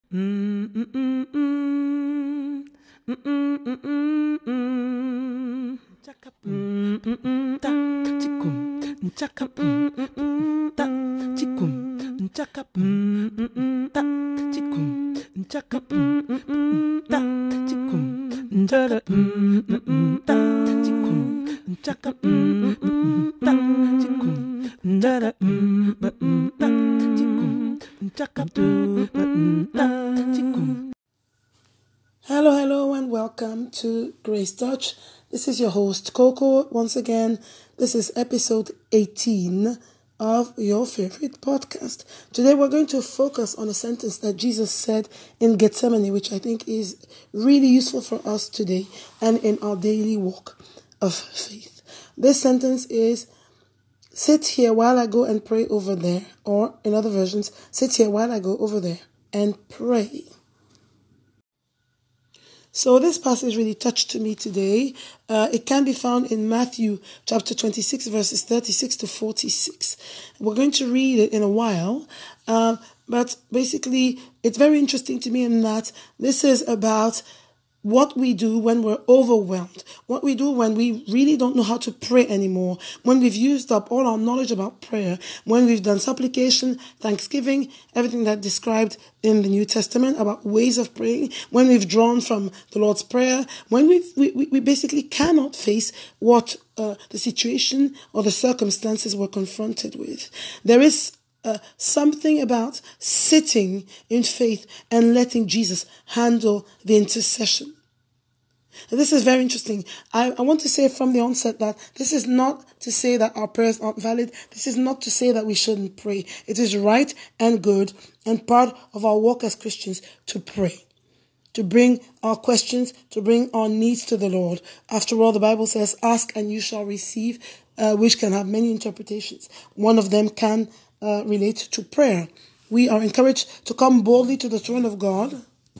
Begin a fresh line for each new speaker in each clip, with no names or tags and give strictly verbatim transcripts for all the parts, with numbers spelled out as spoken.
Hello, hello, and welcome to Grace Touch. This is your host, Coco. Once again, this is episode eighteen of your favorite podcast. Today, we're going to focus on a sentence that Jesus said in Gethsemane, which I think is really useful for us today and in our daily walk of faith. This sentence is, sit here while I go and pray over there. Or in other versions, sit here while I go over there and pray. So this passage really touched me today. Uh, it can be found in Matthew chapter twenty-six, verses thirty-six to forty-six. We're going to read it in a while, uh, but basically it's very interesting to me in that this is about what we do when we're overwhelmed, what we do when we really don't know how to pray anymore, when we've used up all our knowledge about prayer, when we've done supplication, thanksgiving, everything that described in the New Testament about ways of praying, when we've drawn from the Lord's Prayer, when we've, we we basically cannot face what uh, the situation or the circumstances we're confronted with. There is Uh, something about sitting in faith and letting Jesus handle the intercession. And this is very interesting. I, I want to say from the onset that this is not to say that our prayers aren't valid. This is not to say that we shouldn't pray. It is right and good and part of our walk as Christians to pray, to bring our questions, to bring our needs to the Lord. After all, the Bible says, ask and you shall receive, uh, which can have many interpretations. One of them can Uh, relate to prayer. We are encouraged to come boldly to the throne of God.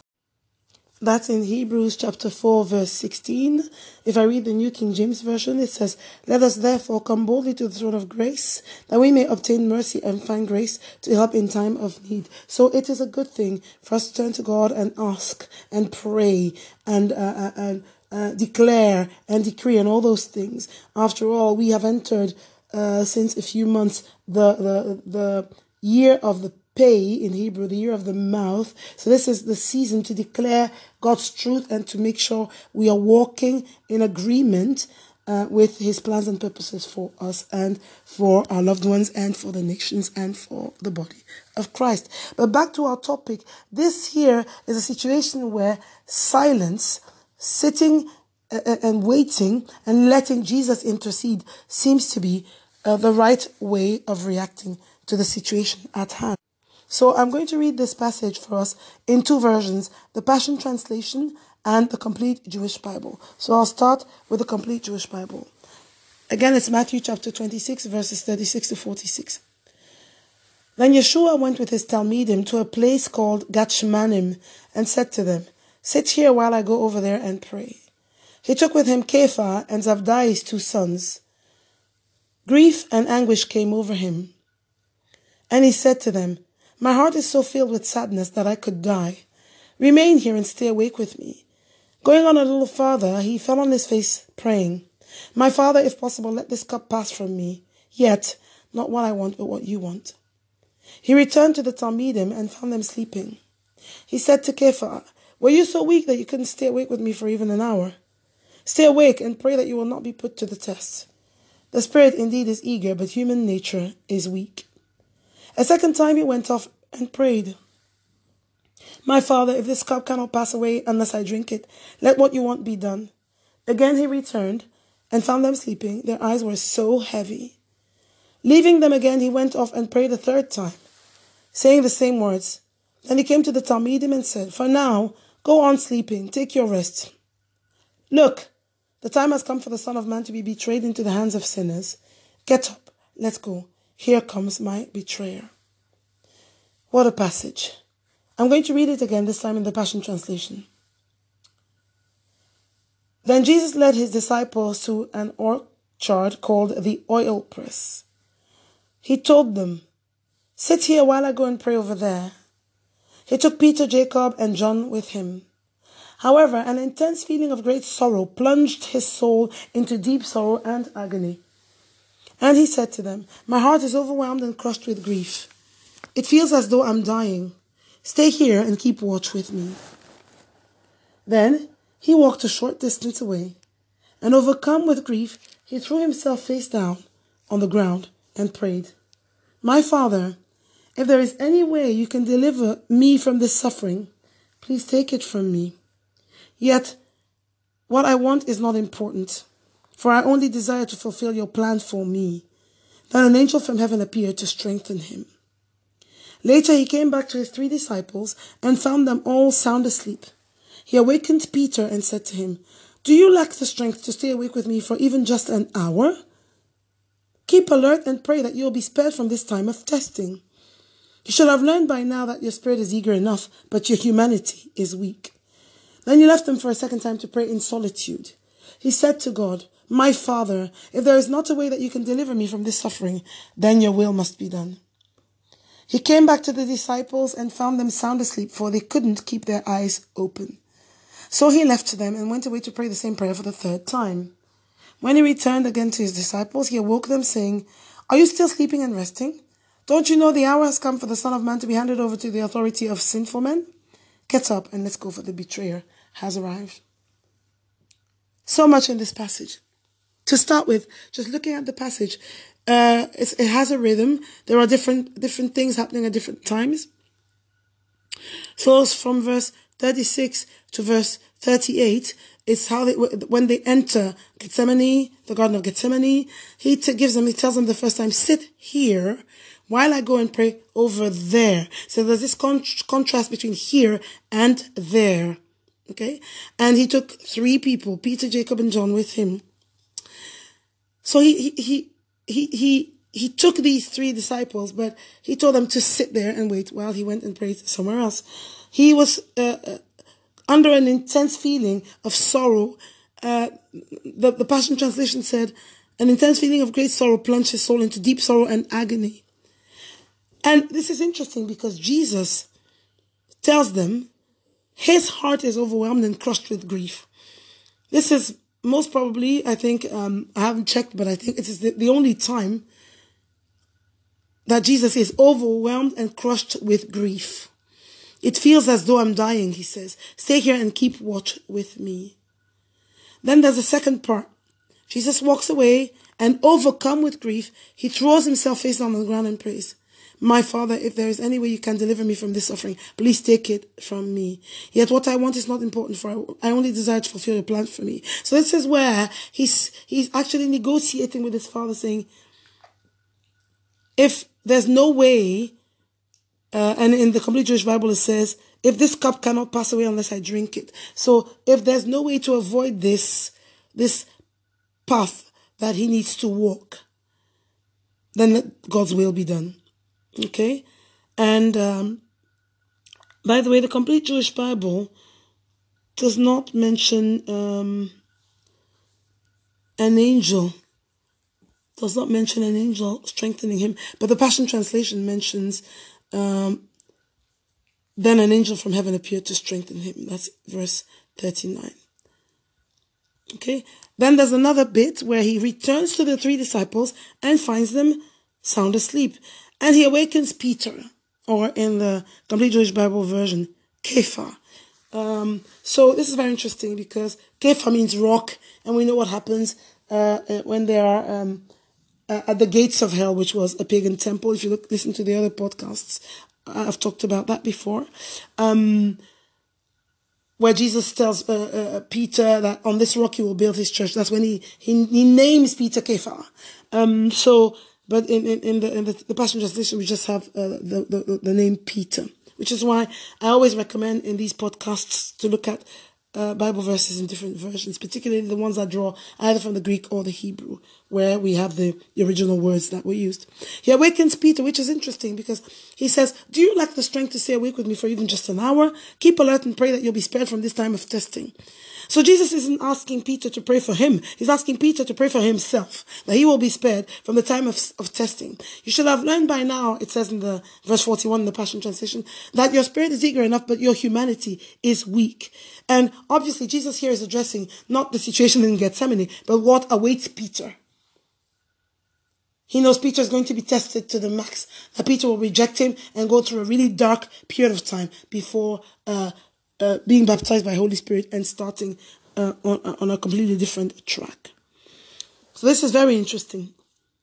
That's in Hebrews chapter four, verse sixteen. If I read the New King James Version, it says, let us therefore come boldly to the throne of grace, that we may obtain mercy and find grace to help in time of need. So it is a good thing for us to turn to God and ask and pray and uh, and uh, declare and decree and all those things. After all, we have entered Uh, since a few months, the, the the year of the pay in Hebrew, the year of the mouth. So this is the season to declare God's truth and to make sure we are walking in agreement uh, with His plans and purposes for us and for our loved ones and for the nations and for the body of Christ. But back to our topic, this here is a situation where silence, sitting and waiting and letting Jesus intercede seems to be uh, the right way of reacting to the situation at hand. So I'm going to read this passage for us in two versions, the Passion Translation and the Complete Jewish Bible. So I'll start with the Complete Jewish Bible. Again, it's Matthew chapter twenty-six, verses thirty-six to forty-six. Then Yeshua went with his Talmidim to a place called Gachmanim and said to them, sit here while I go over there and pray. He took with him Kepha and Zabdi, his two sons. Grief and anguish came over him. And he said to them, my heart is so filled with sadness that I could die. Remain here and stay awake with me. Going on a little farther, he fell on his face, praying, my Father, if possible, let this cup pass from me. Yet, not what I want, but what you want. He returned to the Talmidim and found them sleeping. He said to Kepha, were you so weak that you couldn't stay awake with me for even an hour? Stay awake and pray that you will not be put to the test. The spirit indeed is eager, but human nature is weak. A second time he went off and prayed, my Father, if this cup cannot pass away unless I drink it, let what you want be done. Again he returned and found them sleeping. Their eyes were so heavy. Leaving them again, he went off and prayed a third time, saying the same words. Then he came to the Talmidim and said, for now, go on sleeping, take your rest. Look, the time has come for the Son of Man to be betrayed into the hands of sinners. Get up, let's go. Here comes my betrayer. What a passage. I'm going to read it again, this time in the Passion Translation. Then Jesus led his disciples to an orchard called the Oil Press. He told them, sit here while I go and pray over there. He took Peter, Jacob, and John with him. However, an intense feeling of great sorrow plunged his soul into deep sorrow and agony. And he said to them, "My heart is overwhelmed and crushed with grief. It feels as though I'm dying. Stay here and keep watch with me." Then he walked a short distance away, and overcome with grief, he threw himself face down on the ground and prayed, "My Father, if there is any way you can deliver me from this suffering, please take it from me. Yet, what I want is not important, for I only desire to fulfill your plan for me." Then an angel from heaven appeared to strengthen him. Later he came back to his three disciples and found them all sound asleep. He awakened Peter and said to him, "Do you lack the strength to stay awake with me for even just an hour? Keep alert and pray that you will be spared from this time of testing. You should have learned by now that your spirit is eager enough, but your humanity is weak." Then he left them for a second time to pray in solitude. He said to God, "My Father, if there is not a way that you can deliver me from this suffering, then your will must be done." He came back to the disciples and found them sound asleep, for they couldn't keep their eyes open. So he left them and went away to pray the same prayer for the third time. When he returned again to his disciples, he awoke them, saying, "Are you still sleeping and resting? Don't you know the hour has come for the Son of Man to be handed over to the authority of sinful men? Get up and let's go, for the betrayer has arrived." So much in this passage. To start with, just looking at the passage, uh, it's, it has a rhythm. There are different different things happening at different times. So from verse thirty-six to verse thirty-eight, it's how they, when they enter Gethsemane, the Garden of Gethsemane, he t- gives them, he tells them the first time, "Sit here while I go and pray over there." So there's this con- contrast between here and there. Okay. And he took three people, Peter, Jacob, and John with him. So he, he, he, he, he, he took these three disciples, but he told them to sit there and wait while he went and prayed somewhere else. He was uh, uh, under an intense feeling of sorrow. Uh, the, the Passion Translation said, an intense feeling of great sorrow plunged his soul into deep sorrow and agony. And this is interesting because Jesus tells them his heart is overwhelmed and crushed with grief. This is most probably, I think, um, I haven't checked, but I think it is the, the only time that Jesus is overwhelmed and crushed with grief. "It feels as though I'm dying," he says. "Stay here and keep watch with me." Then there's a second part. Jesus walks away and, overcome with grief, he throws himself face down on the ground and prays, "My Father, if there is any way you can deliver me from this suffering, please take it from me. Yet what I want is not important, for I only desire to fulfill your plan for me." So this is where he's he's actually negotiating with his Father, saying, if there's no way, uh, and in the Complete Jewish Bible it says, if this cup cannot pass away unless I drink it. So if there's no way to avoid this, this path that he needs to walk, then let God's will be done. Okay? And um, by the way, the Complete Jewish Bible does not mention um, an angel. Does not mention an angel strengthening him. But the Passion Translation mentions, um, then an angel from heaven appeared to strengthen him. That's verse thirty-nine. Okay? Then there's another bit where he returns to the three disciples and finds them sound asleep. And he awakens Peter, or in the Complete Jewish Bible version, Kepha. Um, so this is very interesting because Kepha means rock, and we know what happens uh, when there are um, uh, at the gates of hell, which was a pagan temple. If you look, listen to the other podcasts, I've talked about that before. Um, where Jesus tells uh, uh, Peter that on this rock he will build his church. That's when he he, he names Peter Kepha. Um, so. But in, in, in the in the, the Passion Translation, we just have uh, the, the the name Peter, which is why I always recommend in these podcasts to look at uh, Bible verses in different versions, particularly the ones that draw either from the Greek or the Hebrew, where we have the, the original words that were used. He awakens Peter, which is interesting because he says, do you lack the strength to stay awake with me for even just an hour? Keep alert and pray that you'll be spared from this time of testing. So Jesus isn't asking Peter to pray for him. He's asking Peter to pray for himself, that he will be spared from the time of, of testing. You should have learned by now, it says in the verse forty-one in the Passion Translation, that your spirit is eager enough, but your humanity is weak. And obviously Jesus here is addressing not the situation in Gethsemane, but what awaits Peter. He knows Peter is going to be tested to the max, that Peter will reject him and go through a really dark period of time before uh, uh, being baptized by Holy Spirit and starting uh, on, on a completely different track. So this is very interesting.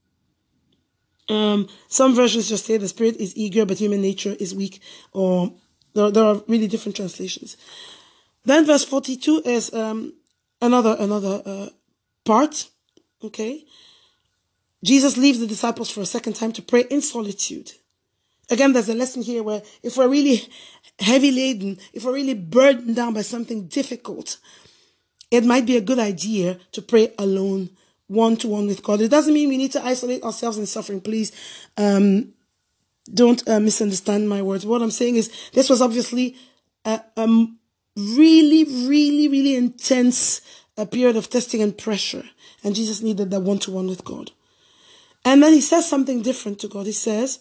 Um, some versions just say the spirit is eager, but human nature is weak, or there, there are really different translations. Then verse forty-two is um, another another uh, part, okay? Jesus leaves the disciples for a second time to pray in solitude. Again, there's a lesson here where if we're really heavy laden, if we're really burdened down by something difficult, it might be a good idea to pray alone, one-to-one with God. It doesn't mean we need to isolate ourselves in suffering. Please um, don't uh, misunderstand my words. What I'm saying is this was obviously a, a really, really, really intense a period of testing and pressure. And Jesus needed that one-to-one with God. And then he says something different to God. He says,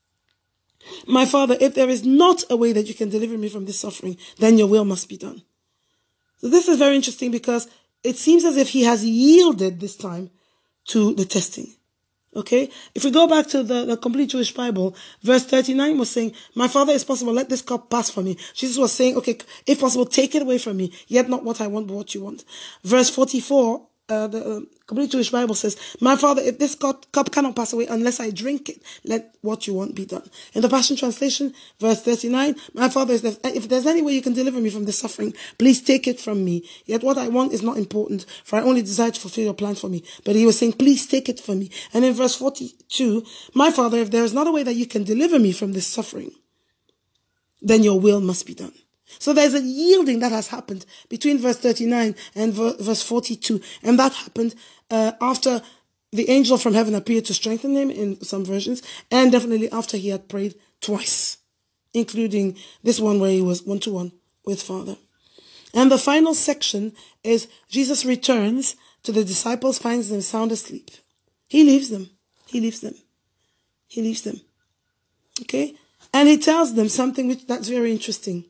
my Father, if there is not a way that you can deliver me from this suffering, then your will must be done. So this is very interesting because it seems as if he has yielded this time to the testing. Okay? If we go back to the, the complete Jewish Bible, verse thirty-nine was saying, my Father, is possible, let this cup pass from me. Jesus was saying, okay, if possible, take it away from me, yet not what I want, but what you want. Verse forty-four, Uh, the uh, complete Jewish Bible says, my Father, if this cup, cup cannot pass away unless I drink it, let what you want be done. In the Passion Translation, verse thirty-nine, my Father, is there, if there's any way you can deliver me from this suffering, please take it from me. Yet what I want is not important, for I only desire to fulfill your plan for me. But he was saying, please take it from me. And in verse forty-two, my Father, if there is not a way that you can deliver me from this suffering, then your will must be done. So there's a yielding that has happened between verse thirty-nine and verse forty-two. And that happened uh, after the angel from heaven appeared to strengthen him in some versions, and definitely after he had prayed twice, including this one where he was one-to-one with Father. And the final section is Jesus returns to the disciples, finds them sound asleep. He leaves them. He leaves them. He leaves them. Okay? And he tells them something which that's very interesting.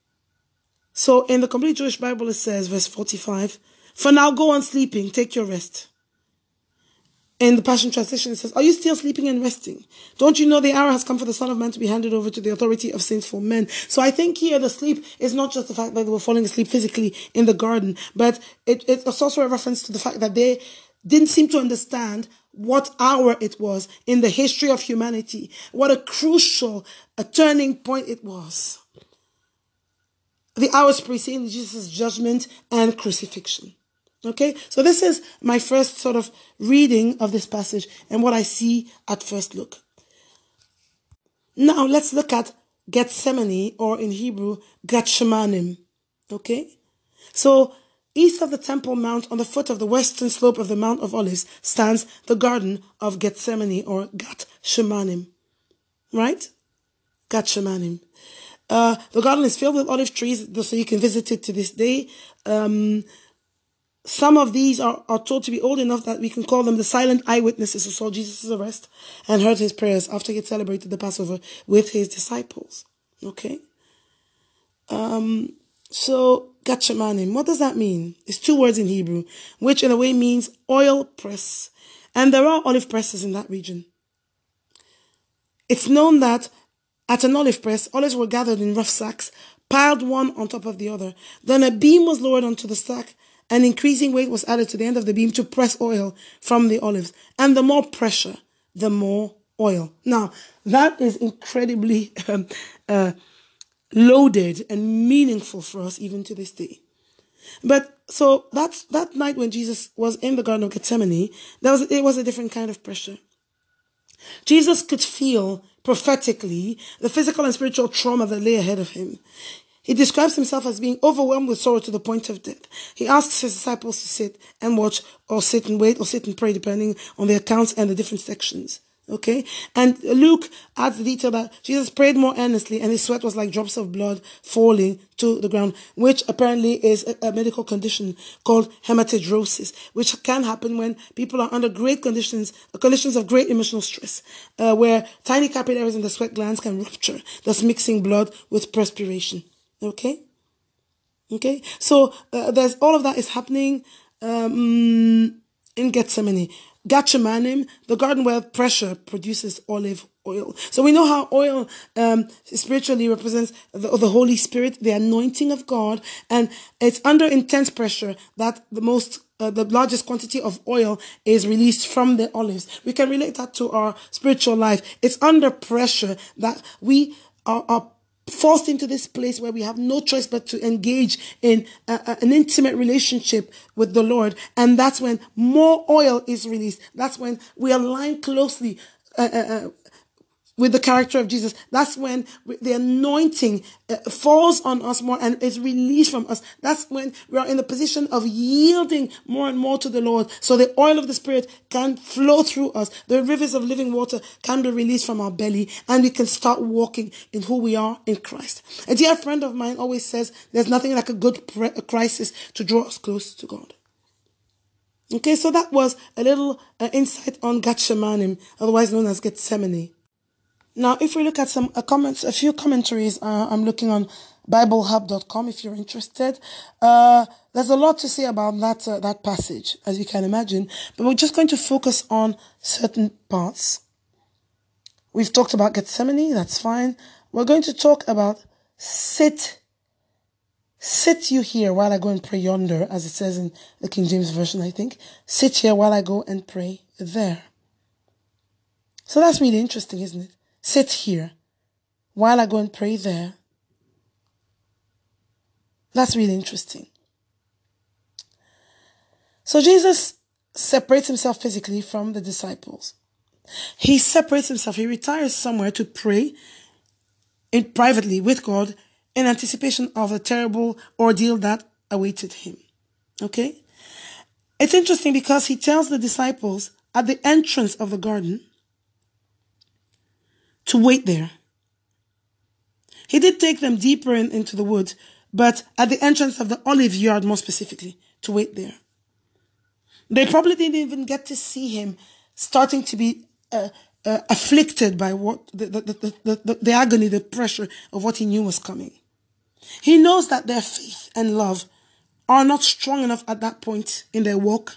So in the complete Jewish Bible, it says, verse forty-five, for now go on sleeping, take your rest. In the Passion Translation, it says, are you still sleeping and resting? Don't you know the hour has come for the Son of Man to be handed over to the authority of sinful men? So I think here the sleep is not just the fact that they were falling asleep physically in the garden, but it, it's also a reference to the fact that they didn't seem to understand what hour it was in the history of humanity, what a crucial, a turning point it was. The hours preceding Jesus' judgment and crucifixion. Okay, so this is my first sort of reading of this passage and what I see at first look. Now let's look at Gethsemane, or in Hebrew, Gethshemanim. Okay, so east of the Temple Mount, on the foot of the western slope of the Mount of Olives, stands the Garden of Gethsemane, or Gethshemanim. Right? Gethshemanim. Uh, the garden is filled with olive trees, so you can visit it to this day. Um, some of these are, are told to be old enough that we can call them the silent eyewitnesses who saw Jesus' arrest and heard his prayers after he had celebrated the Passover with his disciples. Okay? Um, so, Gethshemanim, what does that mean? It's two words in Hebrew, which in a way means oil press. And there are olive presses in that region. It's known that at an olive press, olives were gathered in rough sacks, piled one on top of the other. Then a beam was lowered onto the stack, and increasing weight was added to the end of the beam to press oil from the olives. And the more pressure, the more oil. Now, that is incredibly um, uh, loaded and meaningful for us even to this day. But so that's that night when Jesus was in the Garden of Gethsemane, that was it was a different kind of pressure. Jesus could feel prophetically the physical and spiritual trauma that lay ahead of him. He describes himself as being overwhelmed with sorrow to the point of death. He asks his disciples to sit and watch, or sit and wait, or sit and pray, depending on the accounts and the different sections. Okay? And Luke adds the detail that Jesus prayed more earnestly and his sweat was like drops of blood falling to the ground, which apparently is a, a medical condition called hematidrosis, which can happen when people are under great conditions, conditions of great emotional stress, uh, where tiny capillaries in the sweat glands can rupture, thus mixing blood with perspiration. Okay? Okay? So uh, there's all of that is happening um, in Gethsemane. Gethsemane, the garden where pressure produces olive oil. So we know how oil um, spiritually represents the, the Holy Spirit, the anointing of God, and it's under intense pressure that the most, uh, the largest quantity of oil is released from the olives. We can relate that to our spiritual life. It's under pressure that we are, are forced into this place where we have no choice but to engage in a, a, an intimate relationship with the Lord. And that's when more oil is released. That's when we align closely uh, uh, with the character of Jesus. That's when the anointing uh, falls on us more and is released from us. That's when we are in the position of yielding more and more to the Lord. So the oil of the Spirit can flow through us. The rivers of living water can be released from our belly and we can start walking in who we are in Christ. A dear friend of mine always says there's nothing like a good pre- a crisis to draw us close to God. Okay, so that was a little uh, insight on Gethsemane, otherwise known as Gethsemane. Now, if we look at some uh, comments, a few commentaries, uh, I'm looking on bible hub dot com if you're interested. Uh, there's a lot to say about that uh, that passage, as you can imagine, but we're just going to focus on certain parts. We've talked about Gethsemane, that's fine. We're going to talk about sit, sit you here while I go and pray yonder, as it says in the King James Version, I think. Sit here while I go and pray there. So that's really interesting, isn't it? Sit here while I go and pray there. That's really interesting. So Jesus separates himself physically from the disciples. He separates himself. He retires somewhere to pray in privately with God in anticipation of a terrible ordeal that awaited him. Okay? It's interesting because he tells the disciples at the entrance of the garden to wait there. He did take them deeper in, into the woods, but at the entrance of the olive yard more specifically, to wait there. They probably didn't even get to see him starting to be uh, uh, afflicted by what the, the, the, the, the, the agony, the pressure of what he knew was coming. He knows that their faith and love are not strong enough at that point in their walk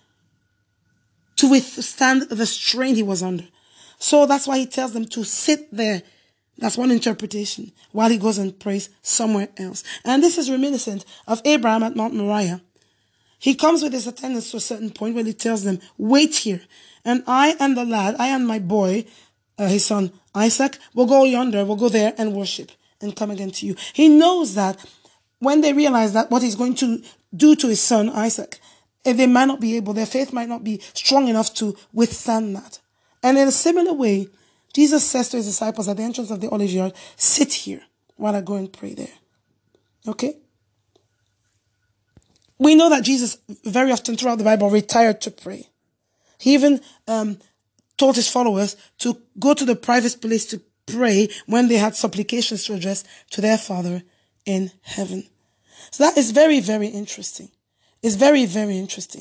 to withstand the strain he was under. So that's why he tells them to sit there. That's one interpretation, while he goes and prays somewhere else. And this is reminiscent of Abraham at Mount Moriah. He comes with his attendants to a certain point where he tells them, wait here. And I and the lad, I and my boy, uh, his son Isaac, will go yonder, we'll go there and worship and come again to you. He knows that when they realize that what he's going to do to his son Isaac, if they might not be able, their faith might not be strong enough to withstand that. And in a similar way, Jesus says to his disciples at the entrance of the olive yard, sit here while I go and pray there. Okay? We know that Jesus very often throughout the Bible retired to pray. He even um, told his followers to go to the private place to pray when they had supplications to address to their Father in heaven. So that is very, very interesting. It's very, very interesting.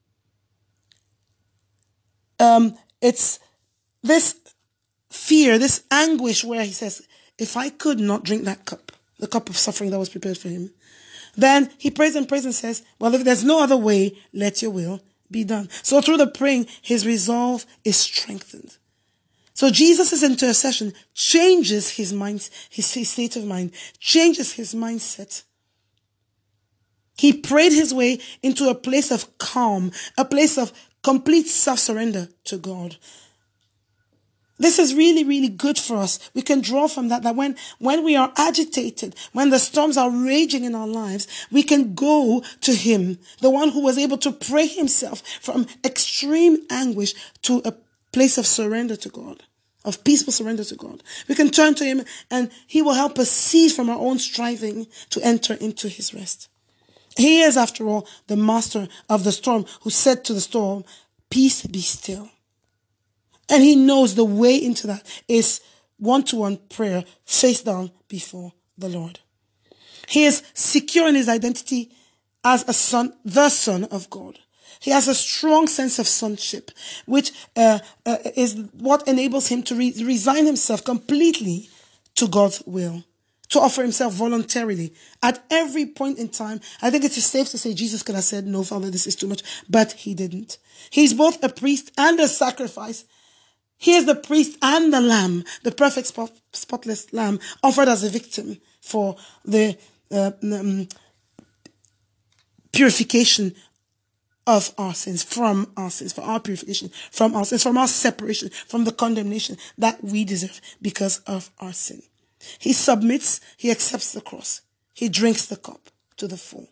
Um, it's this fear, this anguish where he says, if I could not drink that cup, the cup of suffering that was prepared for him, then he prays and prays and says, well, if there's no other way, let your will be done. So through the praying, his resolve is strengthened. So Jesus' intercession changes his mind, his, his state of mind, changes his mindset. He prayed his way into a place of calm, a place of complete self-surrender to God. This is really, really good for us. We can draw from that, that when, when we are agitated, when the storms are raging in our lives, we can go to him, the one who was able to pray himself from extreme anguish to a place of surrender to God, of peaceful surrender to God. We can turn to him and he will help us cease from our own striving to enter into his rest. He is, after all, the master of the storm who said to the storm, peace be still. And he knows the way into that is one-to-one prayer face down before the Lord. He is secure in his identity as a son, the son of God. He has a strong sense of sonship, which uh, uh, is what enables him to re- resign himself completely to God's will, to offer himself voluntarily at every point in time. I think it is safe to say Jesus could have said, no, Father, this is too much, but he didn't. He's both a priest and a sacrifice. He is the priest and the lamb, the perfect spot, spotless lamb offered as a victim for the uh, um, purification of our sins, from our sins, for our purification, from our sins, from our separation, from the condemnation that we deserve because of our sin. He submits, he accepts the cross, he drinks the cup to the full.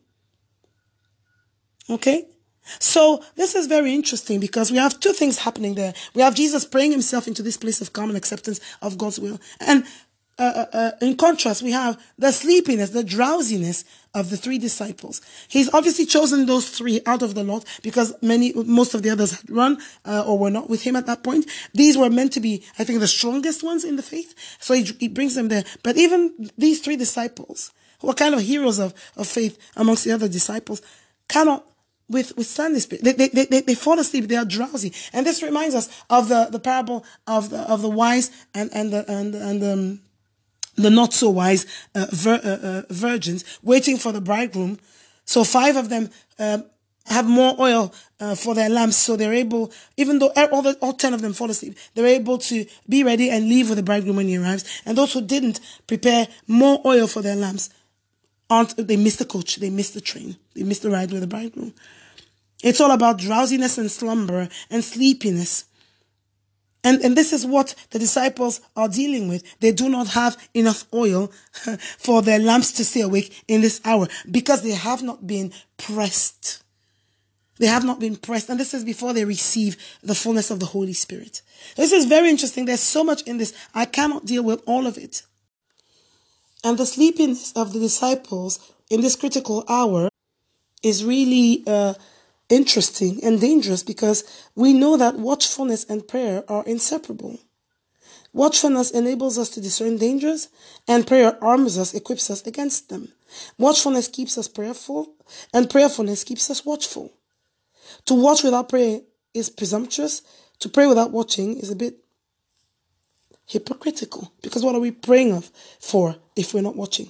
Okay? So this is very interesting because we have two things happening there. We have Jesus praying himself into this place of calm and acceptance of God's will. And uh, uh, in contrast, we have the sleepiness, the drowsiness of the three disciples. He's obviously chosen those three out of the lot because many, most of the others had run uh, or were not with him at that point. These were meant to be, I think, the strongest ones in the faith. So he, he brings them there. But even these three disciples, who are kind of heroes of, of faith amongst the other disciples, cannot with withstand this. They, they, they, they fall asleep. They are drowsy. And this reminds us of the, the parable of the, of the wise and, and the, and, and, um, the not so wise, uh, vir, uh, uh, virgins waiting for the bridegroom. So five of them, uh, have more oil, uh, for their lamps. So they're able, even though all the, all ten of them fall asleep, they're able to be ready and leave with the bridegroom when he arrives. And those who didn't prepare more oil for their lamps, aren't, they missed the coach, they missed the train, they missed the ride with the bridegroom. It's all about drowsiness and slumber and sleepiness. And, and this is what the disciples are dealing with. They do not have enough oil for their lamps to stay awake in this hour because they have not been pressed. They have not been pressed. And this is before they receive the fullness of the Holy Spirit. This is very interesting. There's so much in this. I cannot deal with all of it. And the sleepiness of the disciples in this critical hour is really uh, interesting and dangerous because we know that watchfulness and prayer are inseparable. Watchfulness enables us to discern dangers, and prayer arms us, equips us against them. Watchfulness keeps us prayerful, and prayerfulness keeps us watchful. To watch without prayer is presumptuous. To pray without watching is a bit hypocritical, because what are we praying of for if we're not watching?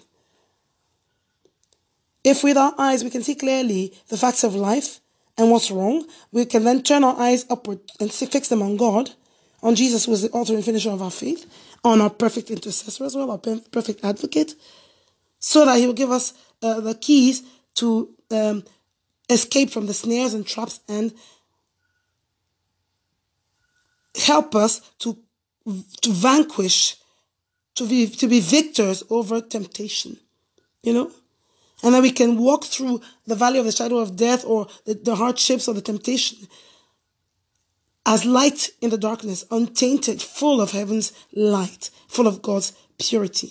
If with our eyes we can see clearly the facts of life and what's wrong, we can then turn our eyes upward and fix them on God, on Jesus, who is the author and finisher of our faith, on our perfect intercessor as well, our perfect advocate, so that he will give us uh, the keys to um, escape from the snares and traps and help us to to vanquish, to be, to be victors over temptation, you know? And then we can walk through the valley of the shadow of death or the, the hardships or the temptation as light in the darkness, untainted, full of heaven's light, full of God's purity.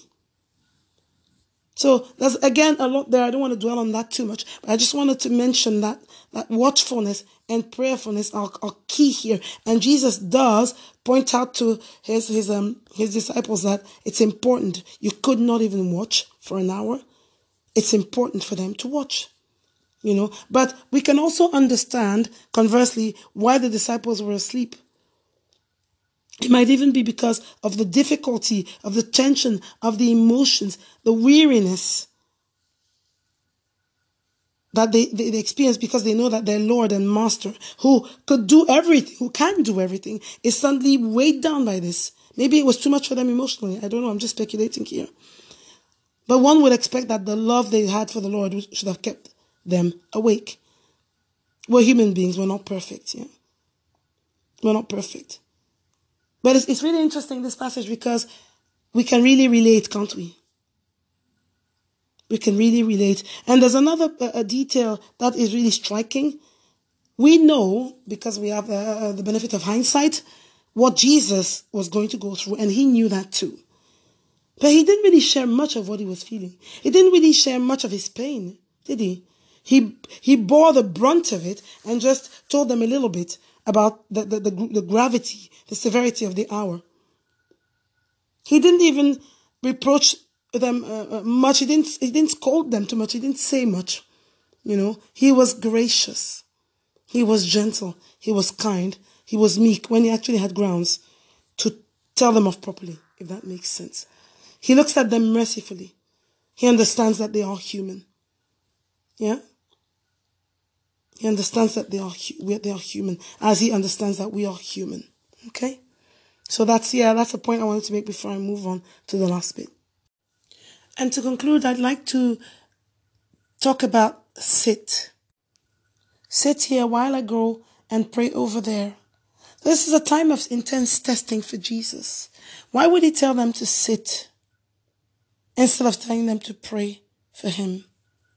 So there's, again, a lot there. I don't want to dwell on that too much, but I just wanted to mention that, that watchfulness and prayerfulness are, are key here. And Jesus does point out to his, his, um, his disciples that it's important. You could not even watch for an hour. It's important for them to watch, you know, but we can also understand, conversely, why the disciples were asleep. It might even be because of the difficulty, of the tension, of the emotions, the weariness that they, they, they experience because they know that their Lord and Master, who could do everything, who can do everything, is suddenly weighed down by this. Maybe it was too much for them emotionally. I don't know. I'm just speculating here. But one would expect that the love they had for the Lord should have kept them awake. We're human beings. We're not perfect. Yeah, we're not perfect. But it's, it's really interesting, this passage, because we can really relate, can't we? We can really relate. And there's another uh, a detail that is really striking. We know, because we have uh, the benefit of hindsight, what Jesus was going to go through, and he knew that too. But he didn't really share much of what he was feeling. He didn't really share much of his pain, did he? He he bore the brunt of it and just told them a little bit about the, the, the, the gravity, the severity of the hour. He didn't even reproach them uh, much. He didn't, he didn't scold them too much. He didn't say much. You know, he was gracious. He was gentle. He was kind. He was meek when he actually had grounds to tell them off properly, if that makes sense. He looks at them mercifully. He understands that they are human. Yeah? He understands that they are, they are human, as he understands that we are human. Okay? So that's, yeah, that's a point I wanted to make before I move on to the last bit. And to conclude, I'd like to talk about sit. Sit here while I go and pray over there. This is a time of intense testing for Jesus. Why would he tell them to sit instead of telling them to pray for him?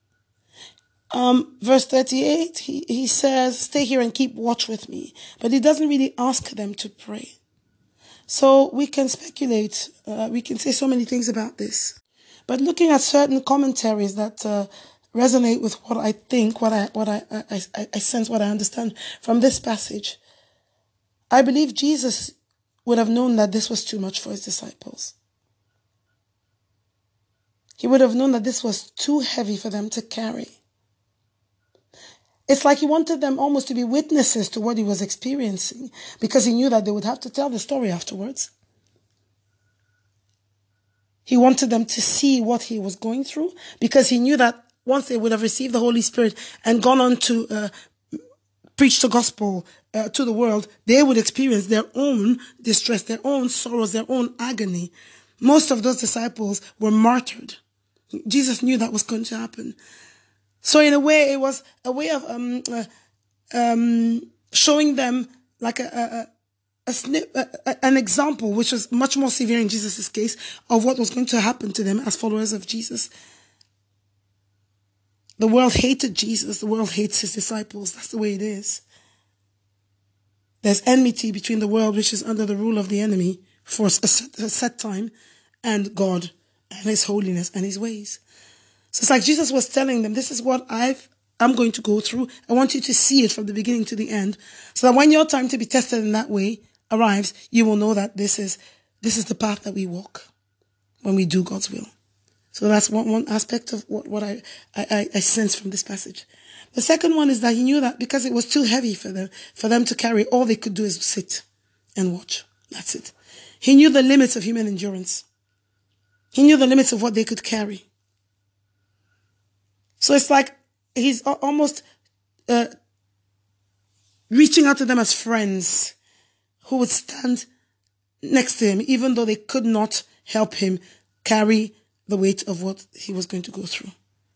Um, verse thirty-eight, he, he says, stay here and keep watch with me. But he doesn't really ask them to pray. So we can speculate. Uh, we can say so many things about this. But looking at certain commentaries that uh, resonate with what I think, what I what I, I, I, I sense, what I understand from this passage, I believe Jesus would have known that this was too much for his disciples. He would have known that this was too heavy for them to carry. It's like he wanted them almost to be witnesses to what he was experiencing, because he knew that they would have to tell the story afterwards. He wanted them to see what he was going through, because he knew that once they would have received the Holy Spirit and gone on to uh, preach the gospel uh, to the world, they would experience their own distress, their own sorrows, their own agony. Most of those disciples were martyred. Jesus knew that was going to happen. So in a way, it was a way of um, uh, um, showing them like a, a, a, snip, a, a an example, which was much more severe in Jesus' case, of what was going to happen to them as followers of Jesus. The world hated Jesus. The world hates his disciples. That's the way it is. There's enmity between the world, which is under the rule of the enemy for a set, a set time, and God and his holiness and his ways. So it's like Jesus was telling them, this is what I've, I'm going to go through. I want you to see it from the beginning to the end, so that when your time to be tested in that way arrives, you will know that this is, this is the path that we walk when we do God's will. So that's one, one aspect of what, what I, I, I sense from this passage. The second one is that he knew that because it was too heavy for them, for them to carry, all they could do is sit and watch. That's it. He knew the limits of human endurance. He knew the limits of what they could carry. So it's like he's almost uh, reaching out to them as friends who would stand next to him, even though they could not help him carry the weight of what he was going to go through.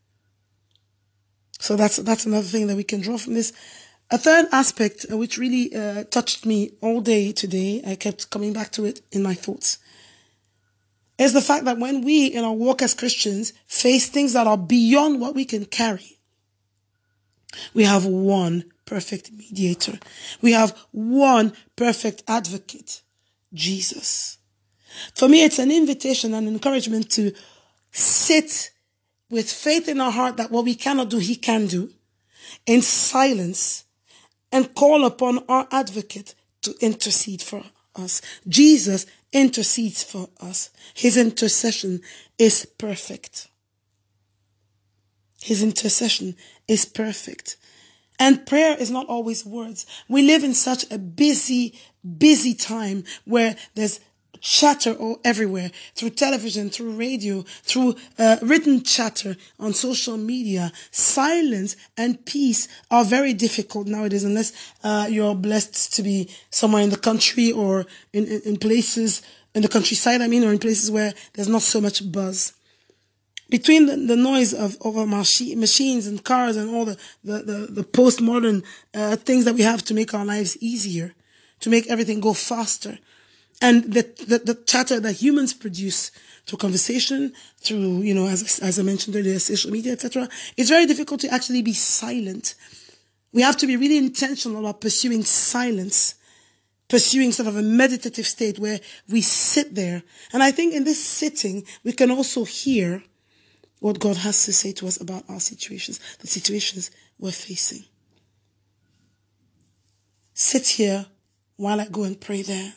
So that's that's another thing that we can draw from this. A third aspect, uh, which really uh, touched me all day today, I kept coming back to it in my thoughts, is the fact that when we in our walk as Christians face things that are beyond what we can carry, we have one perfect mediator. We have one perfect advocate, Jesus. For me, it's an invitation and encouragement to sit with faith in our heart that what we cannot do, he can do, in silence, and call upon our advocate to intercede for us. Jesus intercedes for us. His intercession is perfect. His intercession is perfect. And prayer is not always words. We live in such a busy, busy time where there's chatter all everywhere, through television, through radio, through uh, written chatter on social media. Silence and peace are very difficult nowadays, unless uh, you're blessed to be somewhere in the country or in, in, in places, in the countryside, I mean, or in places where there's not so much buzz. Between the, the noise of, of our machi- machines and cars and all the, the, the, the postmodern uh, things that we have to make our lives easier, to make everything go faster, and the, the, the chatter that humans produce through conversation, through, you know, as, as I mentioned earlier, social media, et cetera, it's very difficult to actually be silent. We have to be really intentional about pursuing silence, pursuing sort of a meditative state where we sit there. And I think in this sitting, we can also hear what God has to say to us about our situations, the situations we're facing. Sit here while I go and pray there.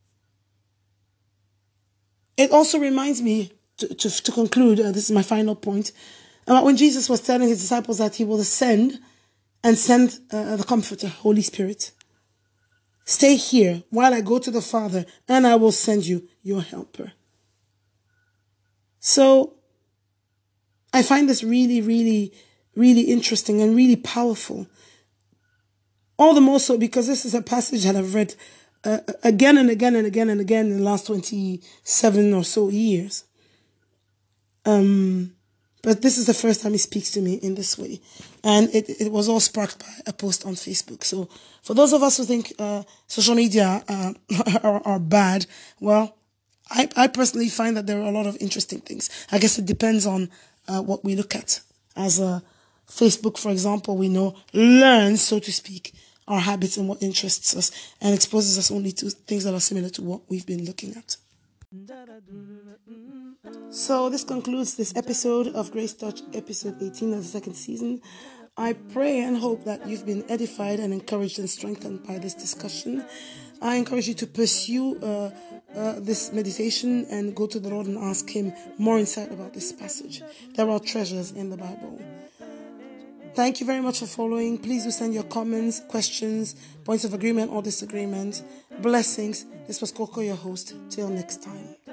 It also reminds me, to, to, to conclude, uh, this is my final point, about when Jesus was telling his disciples that he will ascend and send uh, the Comforter, Holy Spirit. Stay here while I go to the Father, and I will send you your helper. So I find this really, really, really interesting and really powerful. All the more so because this is a passage that I've read uh, again and again and again and again in the last twenty-seven or so years. Um, but this is the first time he speaks to me in this way. And it, it was all sparked by a post on Facebook. So for those of us who think uh, social media uh, are, are bad, well, I, I personally find that there are a lot of interesting things. I guess it depends on uh, what we look at. As a Facebook, for example, we know learns, so to speak, our habits and what interests us and exposes us only to things that are similar to what we've been looking at. So this concludes this episode of Grace Touch, episode eighteen of the second season. I pray and hope that you've been edified and encouraged and strengthened by this discussion. I encourage you to pursue uh, uh, this meditation and go to the Lord and ask him more insight about this passage. There are treasures in the Bible. Thank you very much for following. Please do send your comments, questions, points of agreement or disagreement. Blessings. This was Coco, your host. Till next time.